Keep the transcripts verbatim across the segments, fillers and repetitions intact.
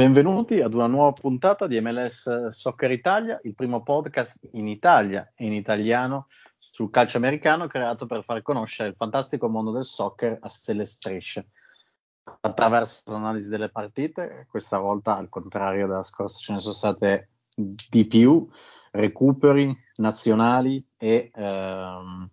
Benvenuti ad una nuova puntata di M L S Soccer Italia, il primo podcast in Italia e in italiano sul calcio americano creato per far conoscere il fantastico mondo del soccer a stelle e strisce. Attraverso l'analisi delle partite, questa volta al contrario della scorsa ce ne sono state di più, recuperi nazionali e, ehm,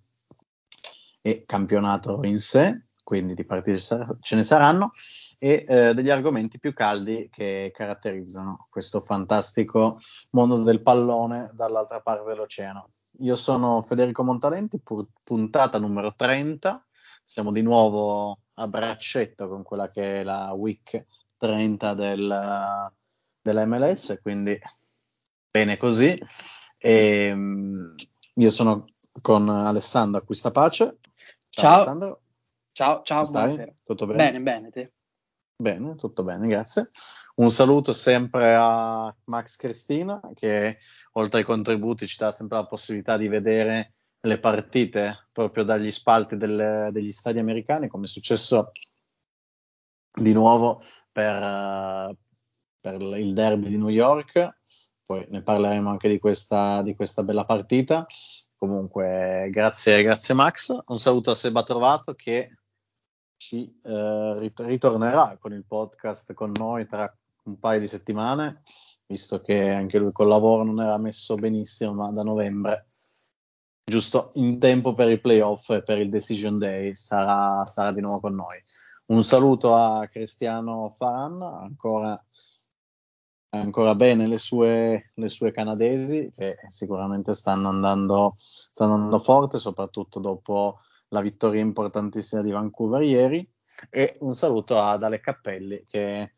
e campionato in sé, quindi di partite ce ne saranno, e eh, degli argomenti più caldi che caratterizzano questo fantastico mondo del pallone dall'altra parte dell'oceano. Io sono Federico Montalenti, pu- puntata numero trenta, siamo di nuovo a braccetto con quella che è la week trenta del, della M L S, quindi bene così. E, um, io sono con Alessandro Acquistapace. Ciao, Ciao, Alessandro. ciao, ciao, Come stai? buonasera. Tutto bene? Bene, bene, te. Bene, tutto bene, grazie. Un saluto sempre a Max Cristina, che oltre ai contributi ci dà sempre la possibilità di vedere le partite proprio dagli spalti delle, degli stadi americani, come è successo di nuovo per, per il derby di New York. Poi ne parleremo anche di questa, di questa bella partita. Comunque, grazie, grazie Max. Un saluto a Seba Trovato che ci eh, rit- ritornerà con il podcast con noi tra un paio di settimane, visto che anche lui col lavoro non era messo benissimo, ma da novembre, giusto in tempo per i playoff e per il Decision Day, sarà, sarà di nuovo con noi. Un saluto a Cristiano Faran, ancora, ancora bene le sue, le sue canadesi, che sicuramente stanno andando, stanno andando forte, soprattutto dopo la vittoria importantissima di Vancouver ieri, e un saluto ad Ale Cappelli, che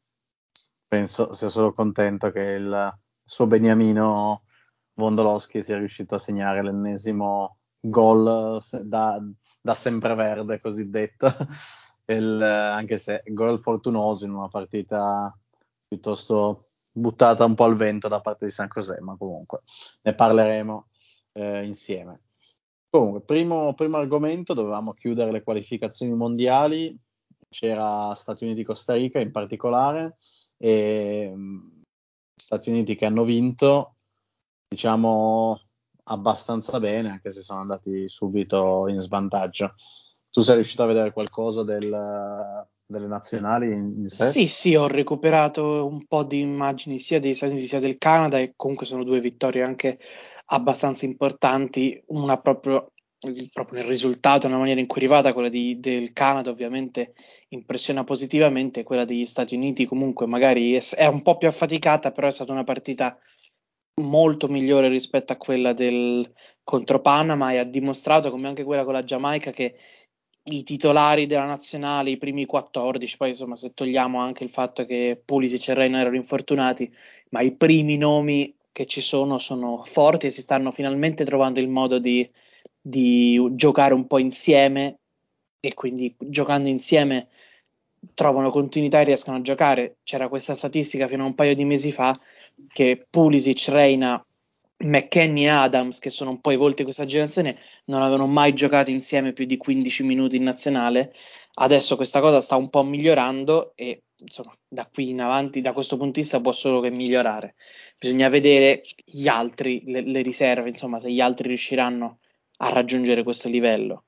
penso sia solo contento che il suo beniamino Wondolowski sia riuscito a segnare l'ennesimo gol da, da sempreverde cosiddetto, il, anche se gol fortunoso in una partita piuttosto buttata un po' al vento da parte di San José, ma comunque ne parleremo eh, insieme. Comunque, primo, primo argomento, dovevamo chiudere le qualificazioni mondiali, c'era Stati Uniti-Costa Rica in particolare, e mh, Stati Uniti che hanno vinto, diciamo, abbastanza bene, anche se sono andati subito in svantaggio. Tu sei riuscito a vedere qualcosa del, delle nazionali in, in sé? Sì, sì, ho recuperato un po' di immagini sia degli Stati Uniti sia del Canada e comunque sono due vittorie anche abbastanza importanti, una proprio, proprio nel risultato, nella maniera in cui è arrivata, quella di- del Canada ovviamente impressiona positivamente, quella degli Stati Uniti comunque magari è, è un po' più affaticata, però è stata una partita molto migliore rispetto a quella del contro Panama e ha dimostrato, come anche quella con la Giamaica, che i titolari della nazionale, i primi quattordici, poi insomma se togliamo anche il fatto che Pulisic e Reina erano infortunati, ma i primi nomi che ci sono sono forti e si stanno finalmente trovando il modo di, di giocare un po' insieme e quindi giocando insieme trovano continuità e riescono a giocare. C'era questa statistica fino a un paio di mesi fa che Pulisic, Reina, McKennie e Adams, che sono un po' i volti di questa generazione, non avevano mai giocato insieme più di quindici minuti in nazionale. Adesso questa cosa sta un po' migliorando e insomma da qui in avanti, da questo punto di vista, può solo che migliorare. Bisogna vedere gli altri, le, le riserve, insomma, se gli altri riusciranno a raggiungere questo livello.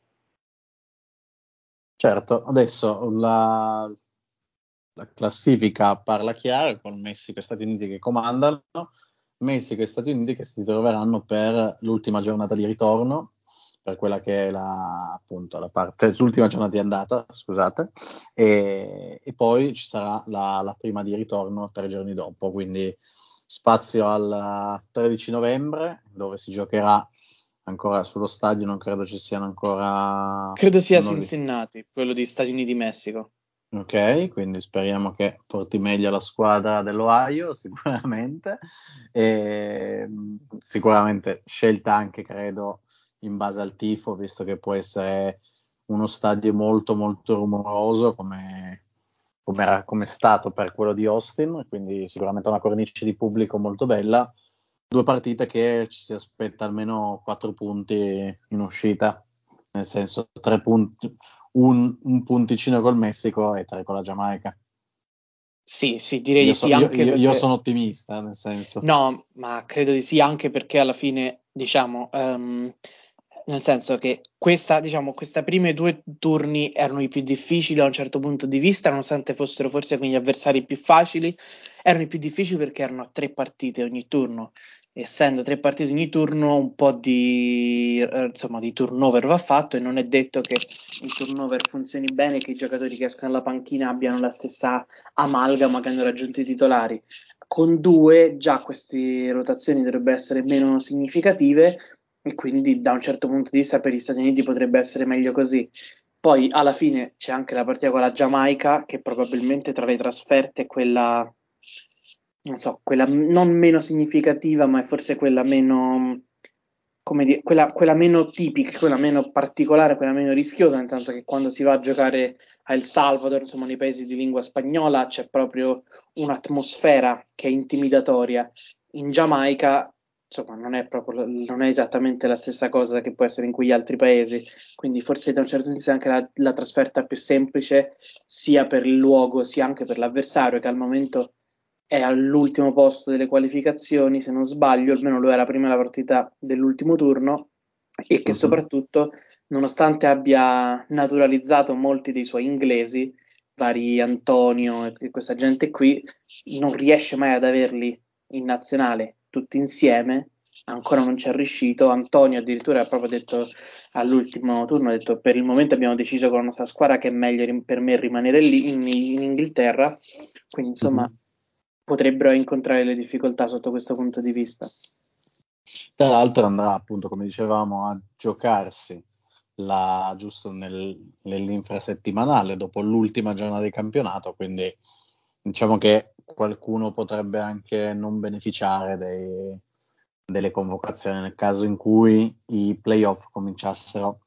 Certo, adesso la, la classifica parla chiaro, con Messico e Stati Uniti che comandano, Messico e Stati Uniti che si troveranno per l'ultima giornata di ritorno, per quella che è la, appunto, la parte, l'ultima giornata di andata, scusate, e, e poi ci sarà la, la prima di ritorno tre giorni dopo, quindi spazio al tredici novembre, dove si giocherà ancora sullo stadio, non credo ci siano ancora... Credo sia non ho visto. Cincinnati, quello di Stati Uniti-Messico. Ok, quindi speriamo che porti meglio la squadra dell'Ohio, sicuramente. E, mh, sicuramente scelta anche, credo, in base al tifo, visto che può essere uno stadio molto, molto rumoroso, come, come era, come è stato per quello di Austin, quindi sicuramente una cornice di pubblico molto bella. Due partite che ci si aspetta almeno quattro punti in uscita, nel senso tre punti, un, un punticino col Messico e tre con la Giamaica. Sì, sì, direi Io, di so- sì, io- anche io- io perché sono ottimista, nel senso. no, ma credo di sì, anche perché alla fine, diciamo, ehm, nel senso che questa, diciamo, queste prime due turni erano i più difficili da un certo punto di vista, nonostante fossero forse con gli avversari più facili, erano i più difficili perché erano a tre partite ogni turno. Essendo tre partite ogni turno, un po' di, eh, insomma, di turnover va fatto e non è detto che il turnover funzioni bene, che i giocatori che escono dalla panchina abbiano la stessa amalgama che hanno raggiunto i titolari. Con due già queste rotazioni dovrebbero essere meno significative e quindi da un certo punto di vista per gli Stati Uniti potrebbe essere meglio così. Poi alla fine c'è anche la partita con la Giamaica, che probabilmente tra le trasferte è quella, non so, quella non meno significativa, ma è forse quella meno, come dire, quella, quella meno tipica, quella meno particolare, quella meno rischiosa, nel senso che quando si va a giocare a El Salvador, insomma, nei paesi di lingua spagnola, c'è proprio un'atmosfera che è intimidatoria. In Giamaica, insomma, non è proprio, non è esattamente la stessa cosa che può essere in quegli altri paesi, quindi forse da un certo punto di vista anche la, la trasferta più semplice, sia per il luogo, sia anche per l'avversario, che al momento è all'ultimo posto delle qualificazioni, se non sbaglio, almeno lo era prima della partita dell'ultimo turno, e che Mhm. soprattutto, nonostante abbia naturalizzato molti dei suoi inglesi, vari Antonio e questa gente qui, non riesce mai ad averli in nazionale tutti insieme, ancora non ci è riuscito. Antonio addirittura ha proprio detto all'ultimo turno, ha detto per il momento abbiamo deciso con la nostra squadra che è meglio rim- per me rimanere lì in, in Inghilterra, quindi insomma Mhm. potrebbero incontrare le difficoltà sotto questo punto di vista. Tra l'altro andrà appunto, come dicevamo, a giocarsi la, giusto nel- nell'infrasettimanale dopo l'ultima giornata di campionato, quindi diciamo che qualcuno potrebbe anche non beneficiare dei- delle convocazioni nel caso in cui i playoff cominciassero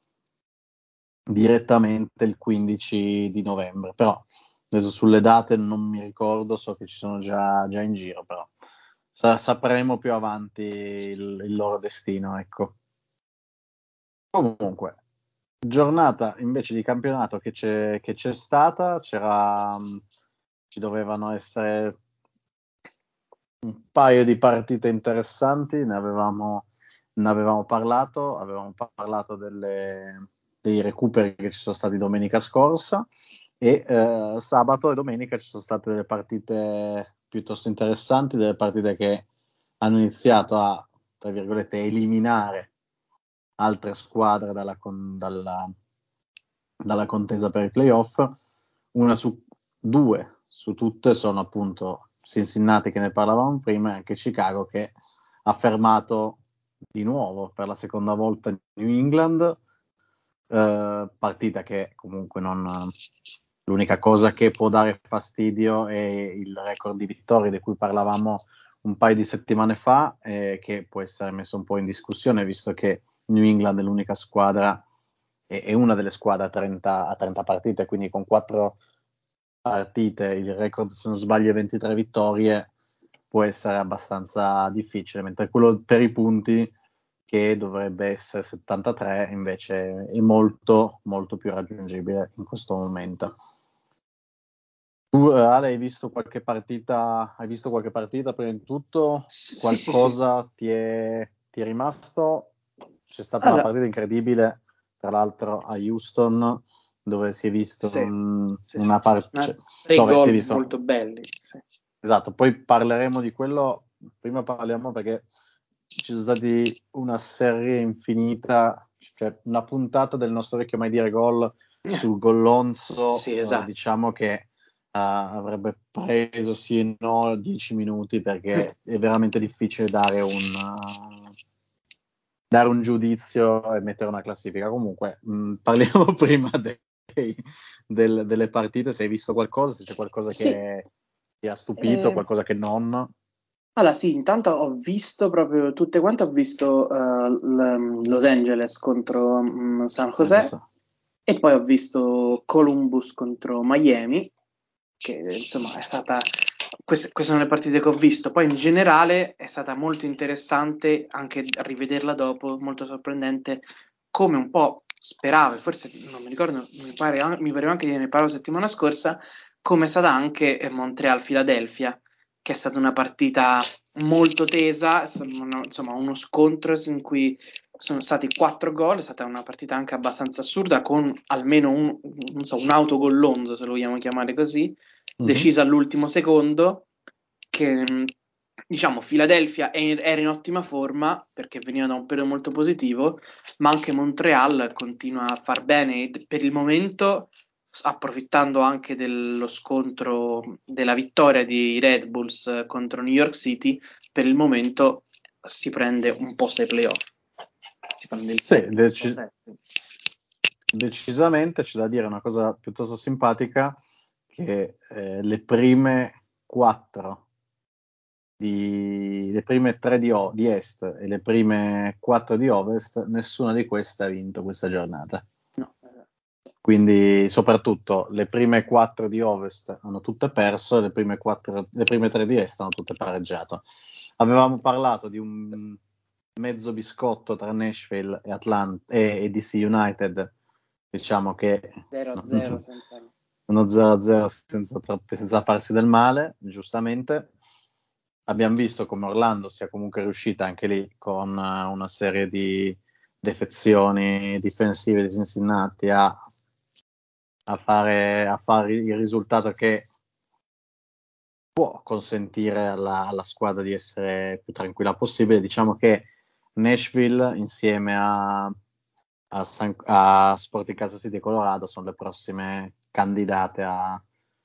direttamente il quindici di novembre, però adesso sulle date non mi ricordo, so che ci sono già, già in giro, però sa- sapremo più avanti il, il loro destino, ecco. Comunque, giornata invece di campionato che c'è, che c'è stata, c'era, mh, ci dovevano essere un paio di partite interessanti, ne avevamo, ne avevamo parlato, avevamo parlato delle, dei recuperi che ci sono stati domenica scorsa e eh, sabato e domenica ci sono state delle partite piuttosto interessanti, delle partite che hanno iniziato a, tra virgolette, eliminare altre squadre dalla, con, dalla, dalla contesa per i playoff. Una su due su tutte sono appunto Cincinnati, che ne parlavamo prima, e anche Chicago, che ha fermato di nuovo per la seconda volta New England, eh, partita che comunque non, l'unica cosa che può dare fastidio è il record di vittorie di cui parlavamo un paio di settimane fa, eh, che può essere messo un po' in discussione, visto che New England è l'unica squadra, è, è una delle squadre a trenta, a trenta partite, quindi con quattro partite, il record se non sbaglio è ventitré vittorie, può essere abbastanza difficile, mentre quello per i punti, che dovrebbe essere settantatré, invece è molto molto più raggiungibile in questo momento. Tu, eh, Ale, hai visto qualche partita, hai visto qualche partita prima di tutto? Sì, sì, sì. Qualcosa ti è, ti è rimasto? C'è stata una Allora, partita incredibile, tra l'altro a Houston, dove si è visto sì, un- sì, sì. una parte, Una- cioè, tre dove si è gol visto, molto belli. Sì. esatto, poi parleremo di quello, prima parliamo perché ci sono stati una serie infinita, cioè una puntata del nostro vecchio mai dire gol sul Sì, Gollonzo, eh, esatto. diciamo che Uh, avrebbe preso sì e no dieci minuti, perché è veramente difficile dare un, uh, dare un giudizio e mettere una classifica. Comunque, mh, parliamo prima dei, del, delle partite, se hai visto qualcosa, se c'è qualcosa Sì, che ti ha stupito, eh, qualcosa che non. allora sì, intanto ho visto proprio tutte quante, ho visto eh, l- Los Angeles contro mm, San Eh, José so. e poi ho visto Columbus contro Miami, che insomma è stata, queste, queste sono le partite che ho visto. Poi in generale è stata molto interessante anche a rivederla dopo, molto sorprendente, come un po' speravo, e forse non mi ricordo, mi pare, mi pareva anche di ne parlo settimana scorsa, come è stata anche Montreal-Philadelphia, che è stata una partita molto tesa, uno, insomma uno scontro in cui sono stati quattro gol, è stata una partita anche abbastanza assurda, con almeno un, non so, un autogol se lo vogliamo chiamare così, mm-hmm. decisa all'ultimo secondo, che diciamo Philadelphia era in ottima forma perché veniva da un periodo molto positivo, ma anche Montreal continua a far bene per il momento, approfittando anche dello scontro della vittoria di Red Bulls contro New York City. Per il momento si prende un posto ai playoff, si prende il sì, deci- decisamente c'è da dire una cosa piuttosto simpatica, che eh, le prime quattro Di, le prime tre di, o, di Est e le prime quattro di Ovest, nessuna di queste ha vinto questa giornata. No. Quindi soprattutto le prime quattro di Ovest hanno tutte perso e le prime, quattro, le prime tre di Est hanno tutte pareggiato. Avevamo parlato di un mezzo biscotto tra Nashville e, Atlant- e, e D C United, diciamo che zero a zero senza... uno zero a zero senza, troppi, senza farsi del male, giustamente. Abbiamo visto come Orlando sia comunque riuscita anche lì con uh, una serie di defezioni difensive di Cincinnati a, a, fare, a fare il risultato che può consentire alla, alla squadra di essere più tranquilla possibile. Diciamo che Nashville insieme a, a, San, a Sporting Kansas City e Colorado sono le prossime candidate a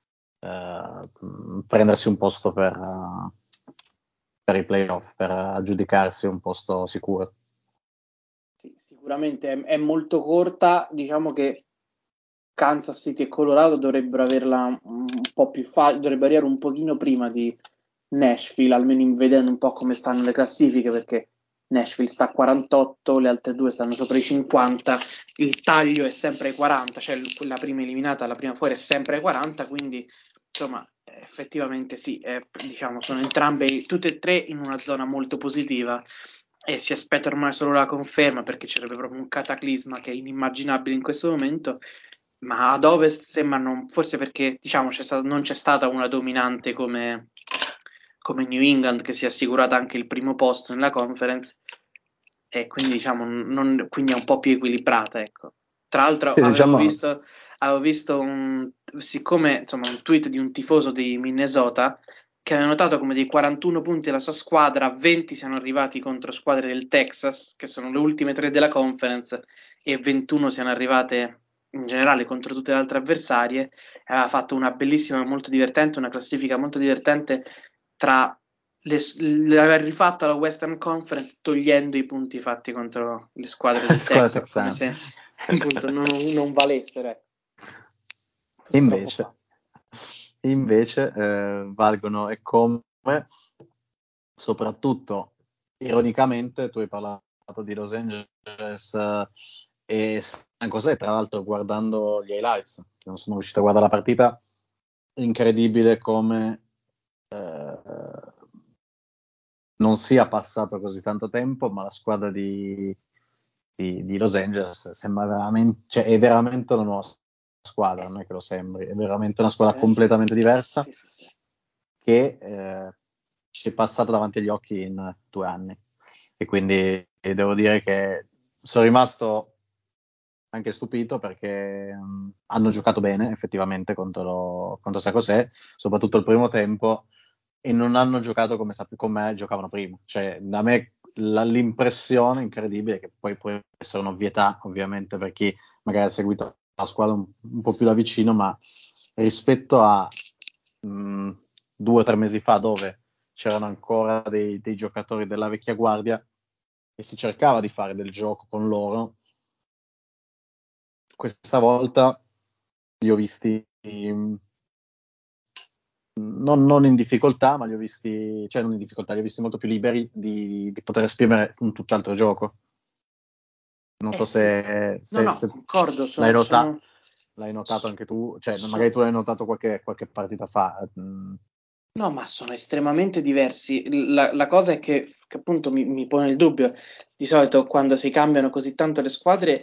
uh, prendersi un posto per... Uh, per i playoff, per aggiudicarsi un posto sicuro. Sì, sicuramente è, è molto corta, diciamo che Kansas City e Colorado dovrebbero averla un po' più facile, dovrebbero arrivare un pochino prima di Nashville, almeno in vedendo un po' come stanno le classifiche, perché Nashville sta a quarantotto, le altre due stanno sopra i cinquanta, il taglio è sempre ai quaranta, cioè la prima eliminata, la prima fuori è sempre ai quaranta, quindi insomma effettivamente sì, eh, diciamo sono entrambe, tutte e tre in una zona molto positiva e si aspetta ormai solo la conferma, perché ci sarebbe proprio un cataclisma che è inimmaginabile in questo momento, ma ad Ovest sembrano, forse perché diciamo c'è stata, non c'è stata una dominante come, come New England che si è assicurata anche il primo posto nella conference e quindi diciamo non, quindi è un po' più equilibrata, ecco. Tra l'altro sì, avevo diciamo... visto avevo visto un, siccome insomma un tweet di un tifoso di Minnesota che aveva notato come dei quarantuno punti della sua squadra, venti siano arrivati contro squadre del Texas, che sono le ultime tre della conference, e ventuno siano arrivate in generale contro tutte le altre avversarie. Aveva fatto una bellissima, molto divertente, una classifica molto divertente tra le, le aver rifatto la Western Conference togliendo i punti fatti contro le squadre del Texas, come se appunto non, non valessero. Invece, invece eh, valgono e come, soprattutto ironicamente, tu hai parlato di Los Angeles eh, e San José, tra l'altro guardando gli highlights, che non sono riuscito a guardare la partita, incredibile come eh, non sia passato così tanto tempo, ma la squadra di, di, di Los Angeles sembra veramente, cioè è veramente una nuova squadra, non è che lo sembri, è veramente una squadra completamente diversa sì, sì, sì. che eh, ci è passata davanti agli occhi in due anni e quindi devo dire che sono rimasto anche stupito perché um, hanno giocato bene effettivamente contro, contro San José, soprattutto il primo tempo, e non hanno giocato come, come giocavano prima. Cioè, da me la, l'impressione incredibile, che poi può essere un'ovvietà ovviamente per chi magari ha seguito la squadra un, un po' più da vicino, ma rispetto a mh, due o tre mesi fa, dove c'erano ancora dei, dei giocatori della vecchia guardia e si cercava di fare del gioco con loro, questa volta li ho visti mh, Non, non in difficoltà, ma li ho visti, cioè non in difficoltà, li ho visti molto più liberi di, di poter esprimere un tutt'altro gioco. Non eh so sì. se, se, no, no, se concordo, sono, l'hai, nota- sono... l'hai notato anche tu, cioè sono... magari tu l'hai notato qualche, qualche partita fa. Mm. No, ma sono estremamente diversi. La, la cosa è che, che appunto mi, mi pone il dubbio. Di solito quando si cambiano così tanto le squadre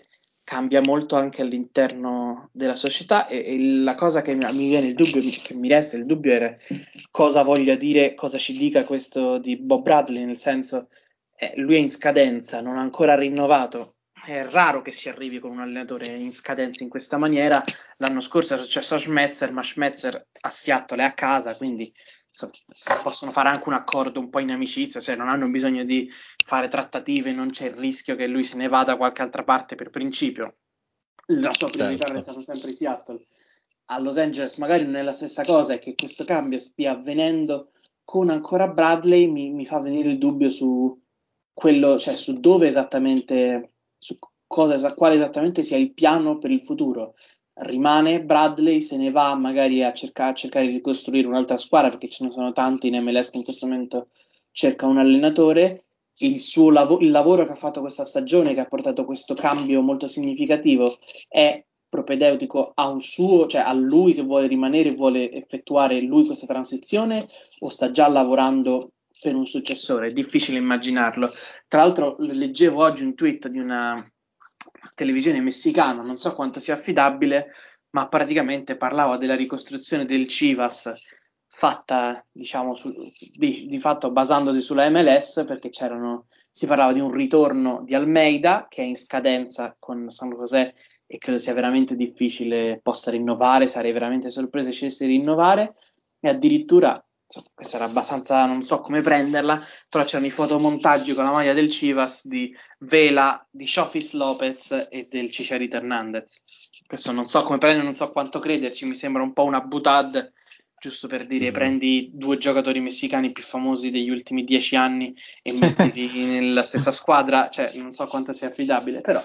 cambia molto anche all'interno della società e, e la cosa che mi, mi viene il dubbio, che mi resta il dubbio era cosa voglia dire, cosa ci dica questo di Bob Bradley, nel senso eh, lui è in scadenza, non ha ancora rinnovato. È raro che si arrivi con un allenatore in scadenza in questa maniera. L'anno scorso è successo a Schmetzer, ma Schmetzer a Seattle è a casa, quindi so, so, possono fare anche un accordo un po' in amicizia, cioè non hanno bisogno di fare trattative, non c'è il rischio che lui se ne vada da qualche altra parte per principio. La sua priorità Certo. resta sempre Seattle. A Los Angeles magari non è la stessa cosa, è che questo cambio stia avvenendo con ancora Bradley mi, mi fa venire il dubbio su quello, cioè su dove esattamente, su cosa, quale esattamente sia il piano per il futuro. Rimane Bradley, se ne va magari a cercare, a cercare di costruire un'altra squadra, perché ce ne sono tanti in M L S che in questo momento cerca un allenatore. Il suo lav- il lavoro che ha fatto questa stagione, che ha portato questo cambio molto significativo, è propedeutico a un suo, cioè a lui che vuole rimanere e vuole effettuare lui questa transizione, o sta già lavorando per un successore? È difficile immaginarlo. Tra l'altro leggevo oggi un tweet di una televisione messicana, non so quanto sia affidabile, ma praticamente parlava della ricostruzione del Chivas fatta, diciamo, su, di, di fatto basandosi sulla M L S, perché c'erano, si parlava di un ritorno di Almeida che è in scadenza con San José e credo sia veramente difficile possa rinnovare, sarei veramente sorpreso se scelse di rinnovare, e addirittura insomma, questa era abbastanza, non so come prenderla, però c'erano i fotomontaggi con la maglia del Chivas di Vela, di Xofis Lopez e del Chicharito Hernandez. Questo non so come prendere, non so quanto crederci, mi sembra un po' una butad, giusto per dire, Sì, sì. prendi due giocatori messicani più famosi degli ultimi dieci anni e mettili nella stessa squadra, cioè non so quanto sia affidabile, però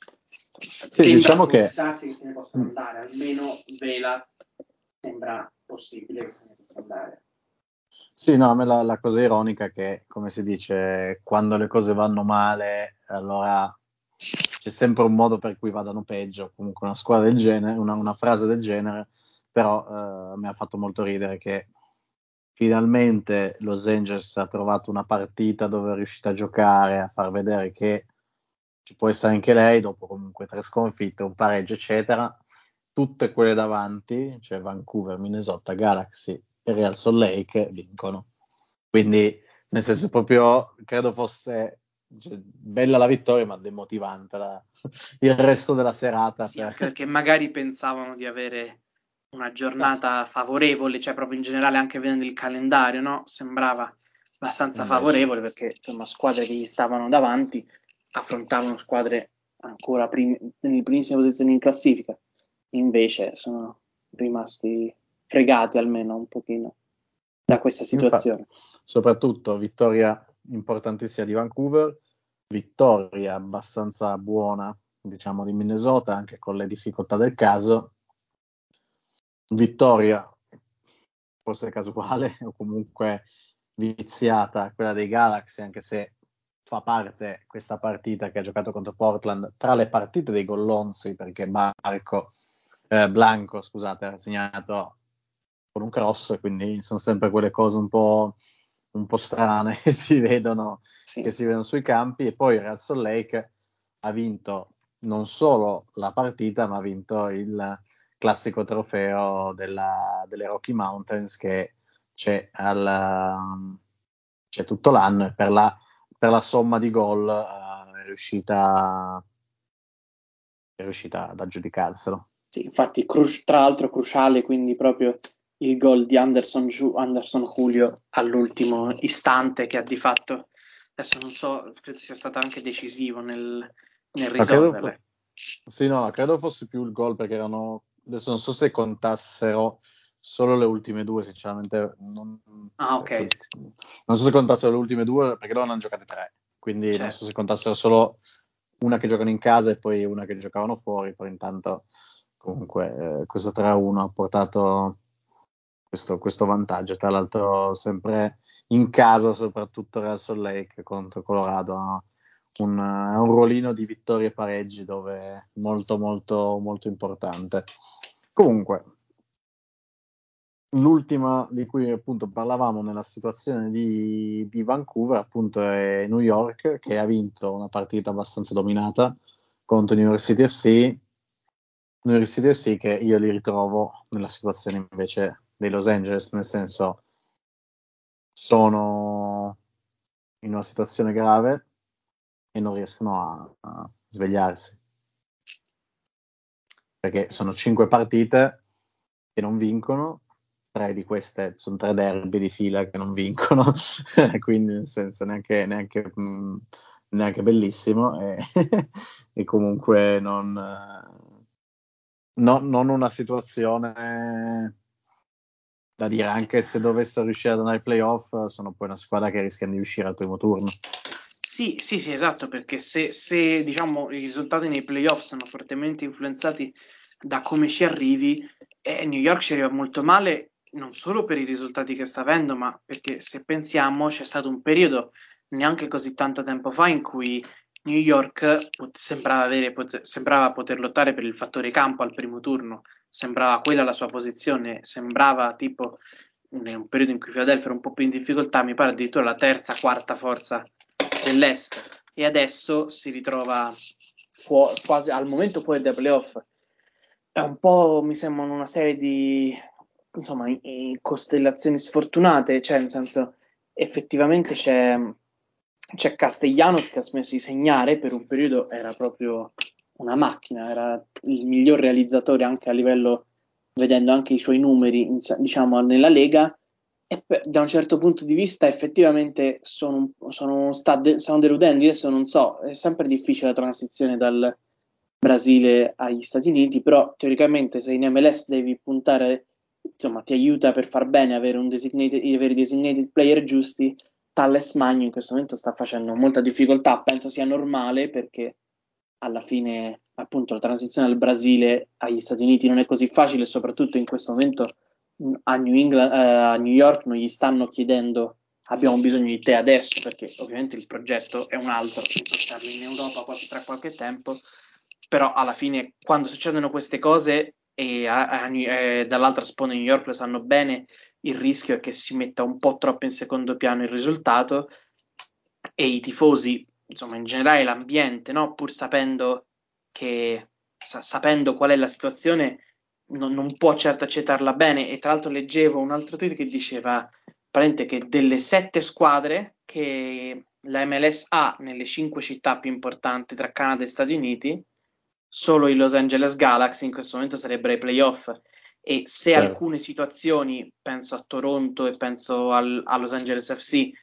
Sì, sembra diciamo che darsi che se ne possono andare, almeno Vela sembra possibile che se ne possa andare. sì, no, a me la, la cosa ironica è che, come si dice, quando le cose vanno male, allora c'è sempre un modo per cui vadano peggio, comunque una squadra del genere, una, una frase del genere, però eh, mi ha fatto molto ridere che finalmente Los Angeles ha trovato una partita dove è riuscita a giocare, a far vedere che ci può essere anche lei, dopo comunque tre sconfitte, un pareggio, eccetera. Tutte quelle davanti, cioè Vancouver, Minnesota, Galaxy e Real Salt Lake, vincono. Quindi, nel senso, proprio credo fosse cioè, bella la vittoria, ma demotivante la, il resto della serata. Sì, Per... anche perché magari pensavano di avere una giornata favorevole, cioè proprio in generale anche vedendo il calendario, no? Sembrava abbastanza Invece, favorevole perché insomma squadre che gli stavano davanti affrontavano squadre ancora prim- nelle primissime posizioni in classifica, invece sono rimasti fregati almeno un pochino da questa infatti, situazione. soprattutto vittoria importantissima di Vancouver, vittoria abbastanza buona, diciamo, di Minnesota, anche con le difficoltà del caso. Vittoria forse casuale o comunque viziata quella dei Galaxy, anche se fa parte questa partita che ha giocato contro Portland tra le partite dei gollonzi, perché Marco eh, Blanco, scusate, ha segnato con un cross, quindi sono sempre quelle cose un po', un po' strane che si vedono, Sì. che si vedono sui campi. E poi Real Salt Lake ha vinto non solo la partita, ma ha vinto il classico trofeo della, delle Rocky Mountains che c'è, al, c'è tutto l'anno, e per la, per la somma di gol uh, è riuscita, è riuscita ad aggiudicarselo. Sì, infatti, cru- tra l'altro cruciale, quindi proprio il gol di Anderson, Ju- Anderson Julio all'ultimo istante che ha di fatto, adesso non so, credo sia stato anche decisivo nel, nel Ma credo, fo- risolverle. sì, no, credo fosse più il gol perché erano, adesso non so se contassero solo le ultime due, sinceramente, non, Ah, cioè, ok, quel- non so se contassero le ultime due perché loro ne hanno giocate tre, quindi non so certo. se contassero solo una che giocano in casa e poi una che giocavano fuori, però intanto comunque eh, questo tre a uno ha portato questo, questo vantaggio, tra l'altro sempre in casa, soprattutto Real Salt Lake contro Colorado, ha un, un ruolino di vittorie e pareggi dove molto molto molto importante. Comunque, l'ultima di cui appunto parlavamo nella situazione di, di Vancouver appunto è New York, che ha vinto una partita abbastanza dominata contro New York City F C, New York City F C che io li ritrovo nella situazione invece dei Los Angeles, nel senso sono in una situazione grave e non riescono a, a svegliarsi, perché sono cinque partite che non vincono, tre di queste sono tre derby di fila che non vincono, quindi nel senso neanche, neanche, mh, neanche bellissimo, e, e comunque non, no, non una situazione da dire, anche se dovessero riuscire ad andare ai playoff, sono poi una squadra che rischia di uscire al primo turno. Sì, sì, sì, esatto, perché se, se diciamo i risultati nei playoff sono fortemente influenzati da come ci arrivi, eh, New York ci arriva molto male non solo per i risultati che sta avendo, ma perché se pensiamo c'è stato un periodo neanche così tanto tempo fa in cui New York pot- sembrava, avere, pot- sembrava poter lottare per il fattore campo al primo turno, sembrava quella la sua posizione, sembrava tipo un, un periodo in cui Philadelphia era un po' più in difficoltà, mi pare addirittura la terza, quarta forza dell'Est, e adesso si ritrova fu- quasi al momento fuori dai playoff. È un po', mi sembrano una serie di insomma i- i costellazioni sfortunate, cioè nel senso effettivamente c'è, c'è Castellanos che ha smesso di segnare, per un periodo era proprio una macchina, era il miglior realizzatore anche a livello, vedendo anche i suoi numeri diciamo nella Lega, e per, da un certo punto di vista effettivamente sono, sono, sta de, stanno deludendo. Io adesso non so, è sempre difficile la transizione dal Brasile agli Stati Uniti, però teoricamente se in M L S devi puntare, insomma ti aiuta per far bene avere un designated, avere i designated player giusti. Talles Magno in questo momento sta facendo molta difficoltà, penso sia normale perché alla fine appunto la transizione dal Brasile agli Stati Uniti non è così facile, e soprattutto in questo momento a New England, eh, a New York non gli stanno chiedendo abbiamo bisogno di te adesso, perché ovviamente il progetto è un altro, portarlo in Europa tra qualche tempo, però alla fine quando succedono queste cose e a, a, eh, dall'altra sponda New York lo sanno bene, il rischio è che si metta un po' troppo in secondo piano il risultato, e i tifosi, insomma in generale l'ambiente, no? Pur sapendo che sa- sapendo qual è la situazione, non, non può certo accettarla bene. E tra l'altro leggevo un altro tweet che diceva apparentemente che delle sette squadre che la M L S ha nelle cinque città più importanti tra Canada e Stati Uniti, solo i Los Angeles Galaxy in questo momento sarebbero ai playoff. E se Certo. alcune situazioni, penso a Toronto e penso al, a Los Angeles F C,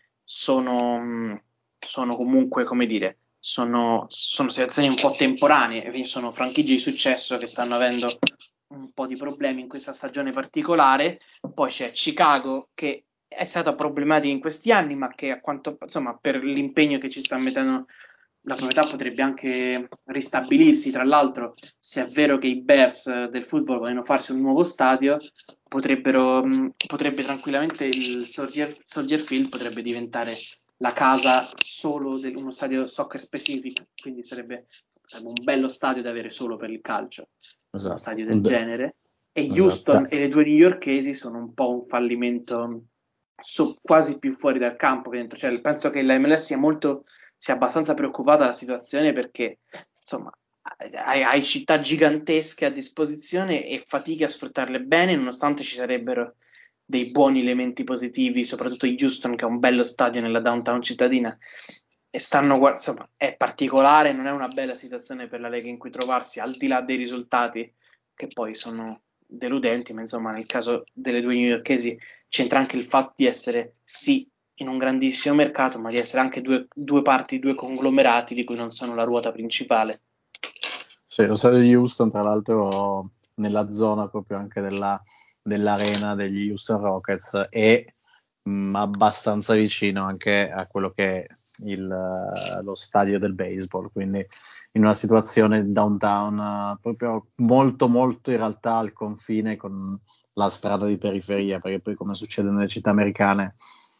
sono, sono comunque, come dire, sono, sono situazioni un po' temporanee, sono franchigie di successo che stanno avendo un po' di problemi in questa stagione particolare. Poi c'è Chicago che è stata problematica in questi anni, ma che a quanto, insomma, per l'impegno che ci sta mettendo la proprietà potrebbe anche ristabilirsi. Tra l'altro, se è vero che i Bears del football vogliono farsi un nuovo stadio, potrebbero, mh, potrebbe tranquillamente il Soldier, Soldier Field potrebbe diventare la casa solo di uno stadio soccer specifico, quindi sarebbe, sarebbe un bello stadio da avere solo per il calcio, Esatto. uno stadio del genere. E Esatto. Houston e le due newyorkesi sono un po' un fallimento, so, quasi più fuori dal campo che dentro. Cioè, penso che la M L S sia molto sia abbastanza preoccupata della situazione, perché insomma hai, hai città gigantesche a disposizione e fatichi a sfruttarle bene, nonostante ci sarebbero dei buoni elementi positivi, soprattutto Houston che ha un bello stadio nella downtown cittadina. E stanno, insomma, è particolare, non è una bella situazione per la Lega in cui trovarsi, al di là dei risultati che poi sono deludenti, ma insomma nel caso delle due newyorkesi c'entra anche il fatto di essere sì in un grandissimo mercato, ma di essere anche due, due parti, due conglomerati di cui non sono la ruota principale. Sì, lo stadio di Houston, tra l'altro, nella zona proprio anche della, dell'arena degli Houston Rockets, è mh, abbastanza vicino anche a quello che è il, uh, lo stadio del baseball, quindi in una situazione downtown uh, proprio molto molto in realtà al confine con la strada di periferia, perché poi come succede nelle città americane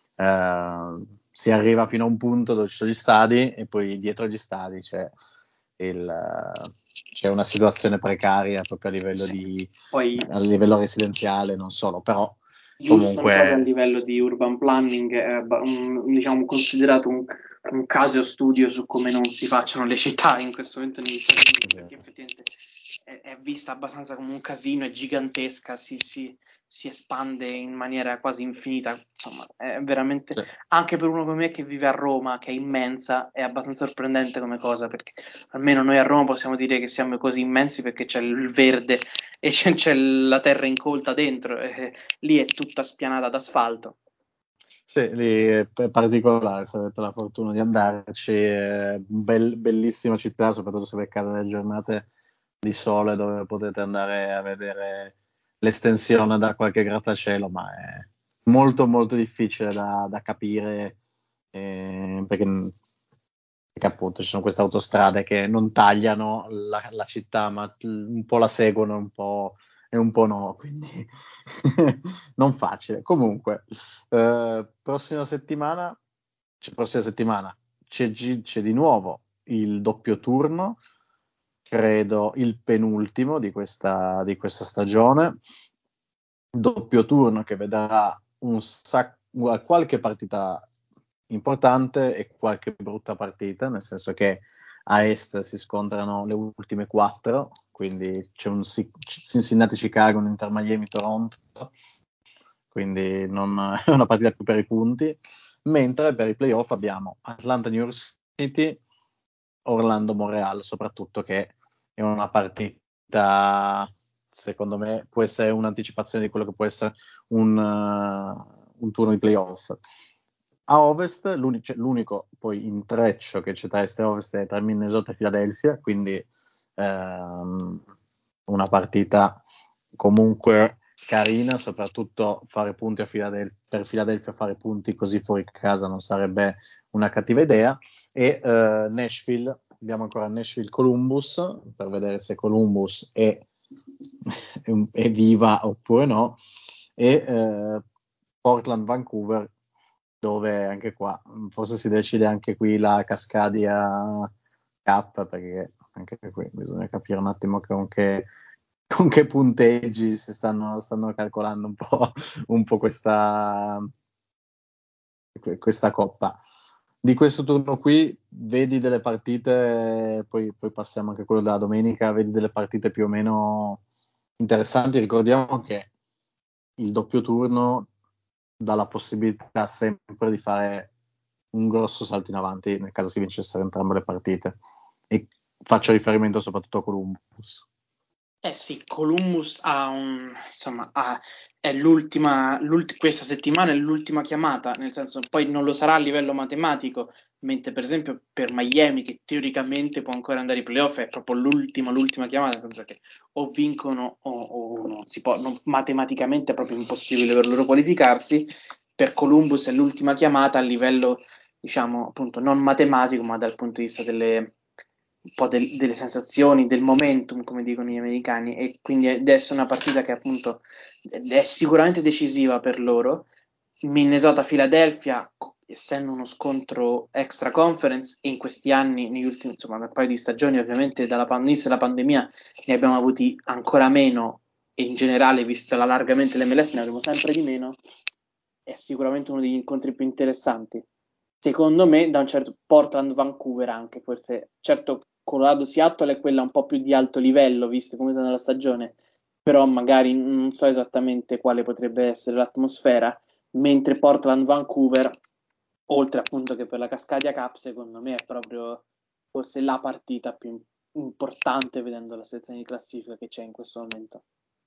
uh, si arriva fino a un punto dove ci sono gli stadi e poi dietro gli stadi c'è il... Uh, c'è una situazione precaria proprio a livello, Sì. di, Poi a livello residenziale, non solo, però giusto Comunque, proprio a livello di urban planning, è ba- un- diciamo considerato un, un caso studio su come non si facciano le città in questo momento negli Stati Uniti, perché effettivamente è, è vista abbastanza come un casino, è gigantesca, si, si- si espande in maniera quasi infinita, insomma, è veramente, sì. anche per uno come me che vive a Roma, che è immensa, è abbastanza sorprendente come cosa, perché almeno noi a Roma possiamo dire che siamo così immensi perché c'è il verde e c'è, c'è la terra incolta dentro, e lì è tutta spianata d'asfalto. Sì, lì è particolare, se avete la fortuna di andarci, è bel- bellissima città, soprattutto se beccate le giornate di sole dove potete andare a vedere l'estensione da qualche grattacielo, ma è molto molto difficile da, da capire, eh, perché, perché appunto ci sono queste autostrade che non tagliano la, la città, ma un po' la seguono, un po' e un po' no, quindi non facile. Comunque, eh, prossima settimana, cioè, prossima settimana c'è, gi- c'è di nuovo il doppio turno, credo il penultimo di questa, di questa stagione. Doppio turno che vedrà un sacco, qualche partita importante e qualche brutta partita, nel senso che a est si scontrano le ultime quattro, quindi c'è un Cincinnati Chicago, un Inter Miami Toronto, quindi non è una partita più per i punti, mentre per i playoff abbiamo Atlanta New York City, Orlando Montreal, soprattutto, che è una partita, secondo me, può essere un'anticipazione di quello che può essere un, uh, un turno di playoff. A ovest l'unico, cioè, l'unico poi intreccio che c'è tra est e ovest è tra Minnesota e Philadelphia, quindi ehm, una partita comunque carina, soprattutto fare punti a Philadelphia, per Philadelphia fare punti così fuori casa non sarebbe una cattiva idea. E eh, Nashville, abbiamo ancora Nashville Columbus per vedere se Columbus è, è viva oppure no, e eh, Portland Vancouver, dove anche qua forse si decide anche qui la Cascadia Cup, perché anche qui bisogna capire un attimo con che, con che punteggi si stanno, stanno calcolando un po', un po' questa, questa coppa. Di questo turno qui vedi delle partite, poi, poi passiamo anche a quello della domenica, vedi delle partite più o meno interessanti. Ricordiamo che il doppio turno dà la possibilità sempre di fare un grosso salto in avanti nel caso si vincessero entrambe le partite, e faccio riferimento soprattutto a Columbus. Eh sì, Columbus ha un, insomma, ha, è l'ultima, l'ult- questa settimana è l'ultima chiamata, nel senso poi non lo sarà a livello matematico, mentre per esempio per Miami, che teoricamente può ancora andare ai playoff, è proprio l'ultima, l'ultima chiamata, nel senso che o vincono o, o non si può, non, matematicamente è proprio impossibile per loro qualificarsi. Per Columbus è l'ultima chiamata a livello, diciamo, appunto, non matematico, ma dal punto di vista delle un po' del, delle sensazioni, del momentum, come dicono gli americani, e quindi adesso è una partita che appunto è sicuramente decisiva per loro. Minnesota-Philadelphia, essendo uno scontro extra conference, e in questi anni, negli ultimi, insomma, un paio di stagioni, ovviamente dalla inizio della pandemia ne abbiamo avuti ancora meno, e in generale, visto l'allargamento dell'M L S, ne avremo sempre di meno. È sicuramente uno degli incontri più interessanti. Secondo me, da un certo Portland-Vancouver anche, forse, certo Colorado-Seattle è quella un po' più di alto livello, visto come sono la stagione, però magari non so esattamente quale potrebbe essere l'atmosfera, mentre Portland-Vancouver, oltre appunto che per la Cascadia Cup, secondo me è proprio forse la partita più importante vedendo la situazione di classifica che c'è in questo momento.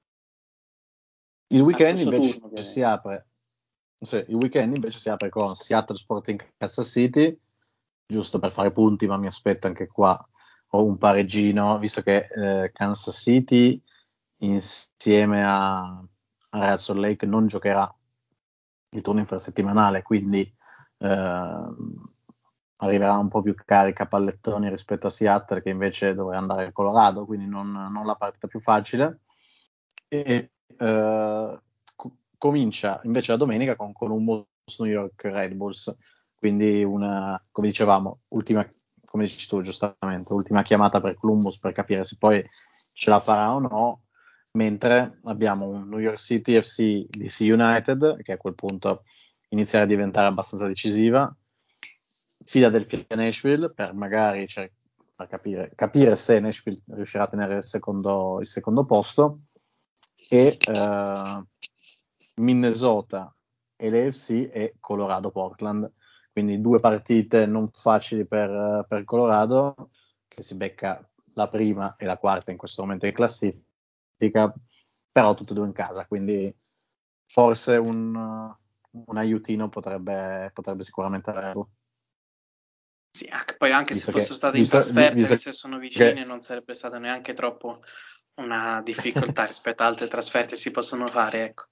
Il weekend invece invece si apre sì, il weekend invece si apre con Seattle Sporting Kansas City, giusto per fare punti, ma mi aspetto anche qua o un pareggino, visto che eh, Kansas City insieme a, a Real Salt Lake non giocherà il turno infrasettimanale, quindi eh, arriverà un po' più carica a pallettoni rispetto a Seattle, che invece dovrà andare a Colorado, quindi non, non la partita più facile. E eh, co- comincia invece la domenica con Columbus New York Red Bulls, quindi una, come dicevamo, ultima, come dici tu giustamente, ultima chiamata per Columbus per capire se poi ce la farà o no. mentre abbiamo un New York City F C D C United che a quel punto inizierà a diventare abbastanza decisiva, Philadelphia Nashville per magari cioè, per capire, capire se Nashville riuscirà a tenere il secondo, il secondo posto, e uh, Minnesota e l'A F C e Colorado Portland, quindi due partite non facili per, per Colorado, che si becca la prima e la quarta in questo momento di classifica, però tutte e due in casa, quindi forse un, un aiutino potrebbe, potrebbe sicuramente averlo. Sì, anche, poi anche visto se fossero che, state in visto, trasferta, visto visto che sono vicine, che... non sarebbe stata neanche troppo una difficoltà rispetto ad altre trasferte che si possono fare, ecco.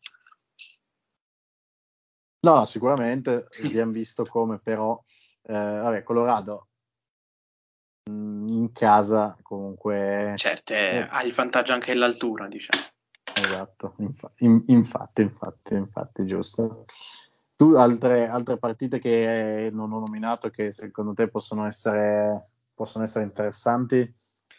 No, sicuramente abbiamo visto come però, eh, vabbè, Colorado mh, in casa comunque... Certo, eh, eh, ha il vantaggio anche dell'altura, diciamo. esatto, infa- in- infatti, infatti, infatti, giusto. Tu altre, altre partite che non ho nominato che secondo te possono essere, possono essere interessanti?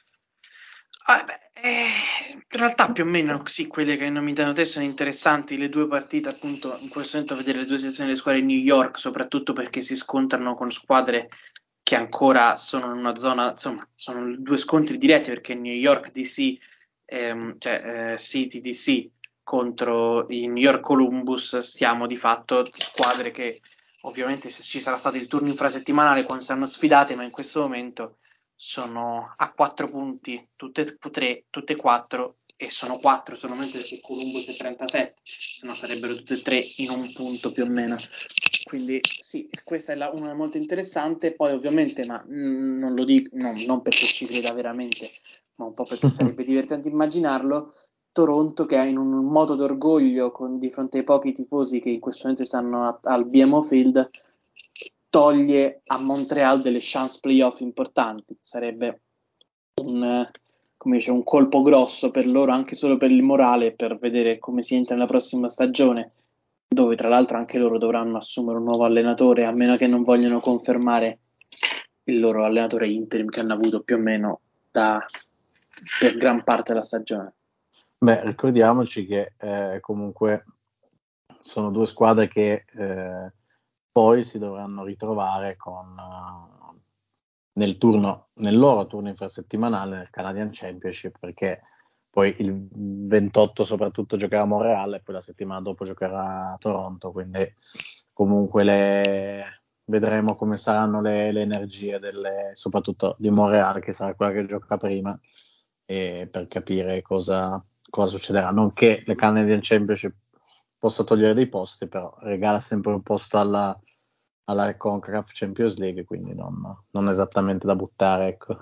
Ah, beh, eh, in realtà più o meno sì, quelle che hai nominato te sono interessanti, le due partite appunto, in questo momento vedere le due sezioni delle squadre di New York, soprattutto perché si scontrano con squadre che ancora sono in una zona, insomma, sono due scontri diretti perché New York D C, ehm, cioè eh, City D C contro i New York Columbus, stiamo di fatto squadre che ovviamente se ci sarà stato il turno infrasettimanale quando saranno sfidate, ma in questo momento sono a quattro punti, tutte e tre, tutte e quattro, e sono quattro solamente perché Columbus è trentasette, se no sarebbero tutte e tre in un punto più o meno. Quindi sì, questa è la, una molto interessante, poi ovviamente, ma mh, non lo dico, no, non perché ci creda veramente, ma un po' perché sarebbe divertente immaginarlo, Toronto che è in un moto d'orgoglio con, di fronte ai pochi tifosi che in questo momento stanno a, al B M O Field, toglie a Montreal delle chance playoff importanti. Sarebbe un, come dice, un colpo grosso per loro, anche solo per il morale, per vedere come si entra nella prossima stagione, dove tra l'altro anche loro dovranno assumere un nuovo allenatore, a meno che non vogliano confermare il loro allenatore interim che hanno avuto più o meno da, per gran parte della stagione. Beh, ricordiamoci che eh, comunque sono due squadre che eh, poi si dovranno ritrovare con, uh, nel, turno, nel loro turno infrasettimanale nel Canadian Championship, perché poi il ventotto soprattutto giocherà a Montreal e poi la settimana dopo giocherà a Toronto, quindi comunque le, vedremo come saranno le, le energie delle, soprattutto di Montreal, che sarà quella che gioca prima, e per capire cosa, cosa succederà. Non che le Canadian Championship possa togliere dei posti, però regala sempre un posto alla, alla CONCACAF Champions League, quindi non, non esattamente da buttare, ecco.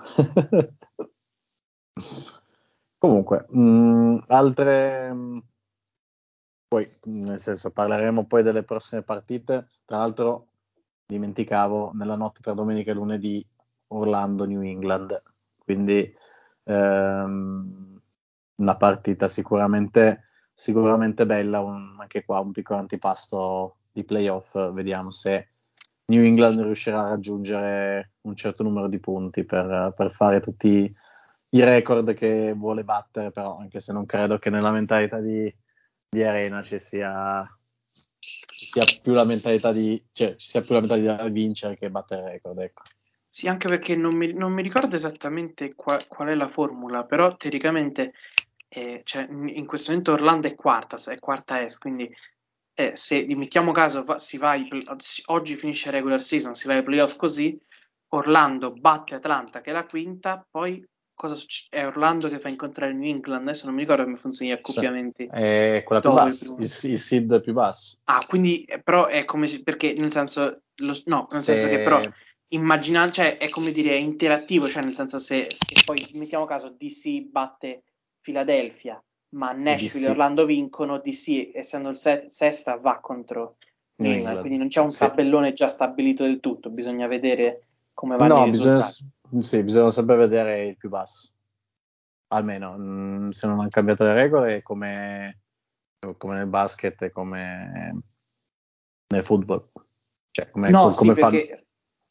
Comunque, mh, altre... Mh, poi, nel senso, parleremo poi delle prossime partite. Tra l'altro, dimenticavo, nella notte tra domenica e lunedì, Orlando-New England. Quindi, ehm, una partita sicuramente, sicuramente bella. Un, anche qua un piccolo antipasto di playoff. Vediamo se New England riuscirà a raggiungere un certo numero di punti per, per fare tutti i record che vuole battere, però anche se non credo che nella mentalità di di Arena ci sia, ci sia più la mentalità di cioè ci sia più la mentalità di vincere che battere il record, ecco. Sì, anche perché non mi, non mi ricordo esattamente qua- qual è la formula, però teoricamente eh, cioè, in in questo momento Orlando è quarta, è quarta est, quindi eh, se mettiamo caso va- si va ai play- si- oggi finisce regular season, si va ai playoff così, Orlando batte Atlanta che è la quinta, poi cosa succede? È Orlando che fa incontrare New England, adesso non mi ricordo come funzionano gli Cioè, accoppiamenti è quella più dopo il bassa, primo. il, il seed più basso. Ah, quindi eh, però è come se, perché nel senso, lo- no, nel senso che però Se immaginando, cioè è come dire, è interattivo, cioè nel senso se, se poi mettiamo caso D C batte Philadelphia, ma e Nashville e D C Orlando vincono, D C essendo il se- sesta va contro New New England, quindi England, non c'è un sì. tabellone già stabilito del tutto, bisogna vedere come vanno i No, bisogna, risultati. sì, bisogna sempre vedere il più basso, almeno mh, se non hanno cambiato le regole come, come nel basket e come nel football, cioè come, No, sì, come fanno. perché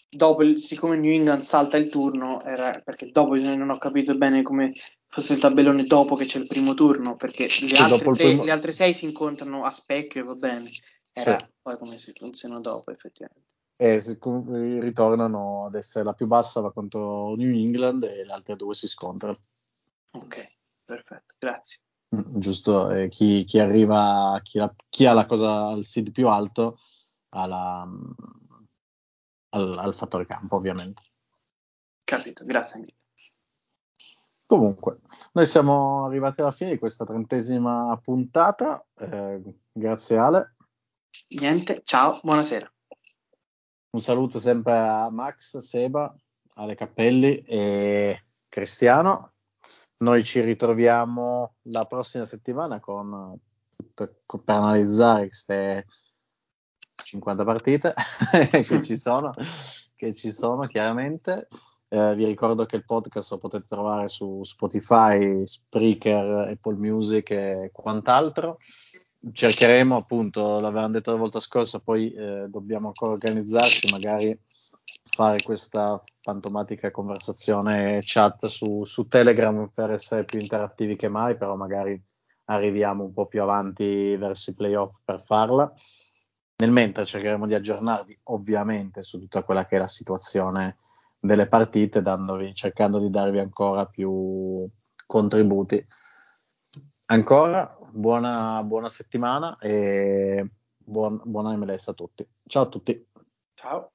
dopo il, siccome New England salta il turno, era perché dopo non ho capito bene come fosse il tabellone dopo che c'è il primo turno, perché le, Sì, altre, dopo il tre, primo- le altre sei si incontrano a specchio e va bene. Era sì. poi come si funziona dopo, effettivamente. E si- ritornano ad essere la più bassa va contro New England e le altre due si scontrano. Ok, perfetto, grazie. Mm, giusto, eh, chi, chi arriva, chi, la- chi ha la cosa, il seed più alto ha la, mm, al, al fattore campo, ovviamente. Capito, grazie mille. Comunque, noi siamo arrivati alla fine di questa trentesima puntata. Eh, grazie Ale. Niente, ciao, buonasera. Un saluto sempre a Max, Seba, Ale Cappelli e Cristiano. Noi ci ritroviamo la prossima settimana con, con- per analizzare queste cinquanta partite che ci sono, che ci sono chiaramente. Eh, vi ricordo che il podcast lo potete trovare su Spotify, Spreaker, Apple Music e quant'altro. Cercheremo, appunto, l'avevamo detto la volta scorsa, poi eh, dobbiamo ancora organizzarci, magari fare questa fantomatica conversazione chat su, su Telegram per essere più interattivi che mai, però magari arriviamo un po' più avanti verso i playoff per farla. Nel mentre cercheremo di aggiornarvi ovviamente su tutta quella che è la situazione delle partite, dandovi, cercando di darvi ancora più contributi. Ancora buona, buona settimana e buon, buona M L S a tutti. Ciao a tutti. Ciao.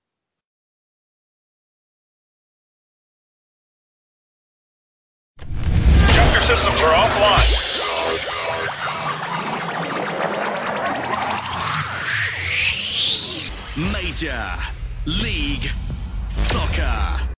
Computer systems are offline. Major League Soccer.